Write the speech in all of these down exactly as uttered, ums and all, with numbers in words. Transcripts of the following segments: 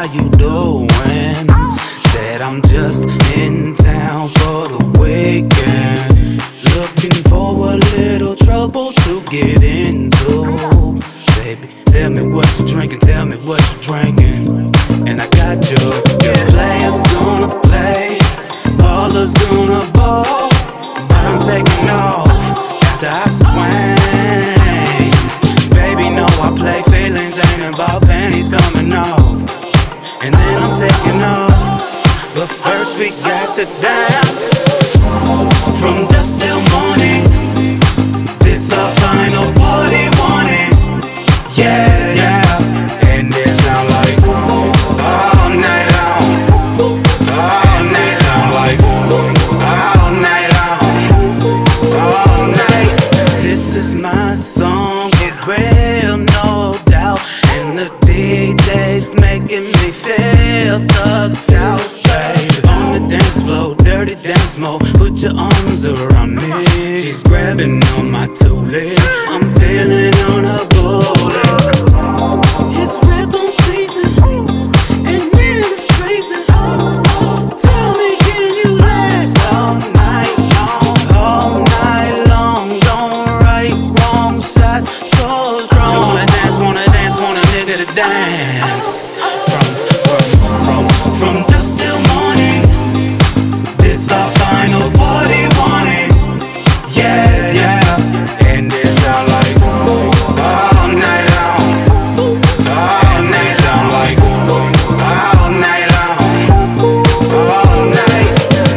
you doing? Said I'm just in town for the weekend, looking for a little trouble to get into. Baby, tell me what you're drinking, tell me what you're drinking, and I got you. Your players gonna play, ballers gonna ball, but I'm taking off after I swing. Baby, know I play feelings, ain't about panties coming off, and then I'm taking off. But first we got to dance from dusk till morning. This our final party warning. Yeah, yeah, and it sound like all night long. All night sound like all night long. All night. This is my song, for real, no doubt. And the D J's making me feel thugged out. Babe, on the dance floor, dirty dance mode. Put your arms around me. She's grabbing on my toolie. I'm feeling on her booty. It's ribbon season, and niggas creeping. Tell me, can you last all night long? All night long, don't right, wrong shots, so strong. You wanna dance, wanna dance, want a nigga to dance. From, from, from, from dusk till morning. This our final party warning. Yeah, yeah, and it sound like all night long. All night sound like all night long. All night.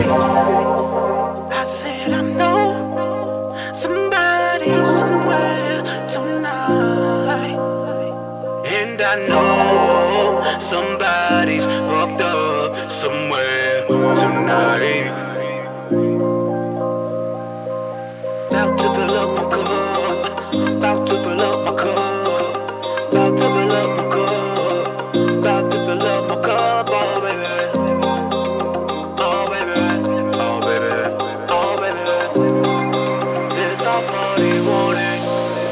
I said I know somebody somewhere tonight, and I know somebody's hooked up somewhere tonight. About to fill up my cup, about to fill up my cup, about to fill up my cup, about to fill up my cup, oh baby, oh baby, oh baby, oh baby, this our party warning.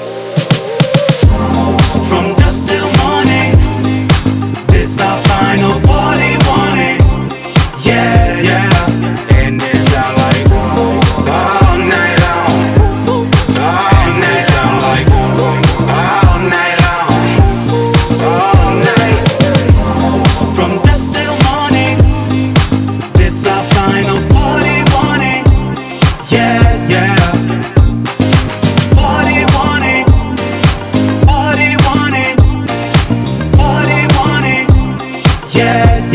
From dusk till morning, this our final party warning. Yeah, yeah, and it sound like all night long. All night sound like all night long. All night. From dusk till morning, this our final party warning. Yeah, yeah. Party warning. Party warning. Party warning. Yeah.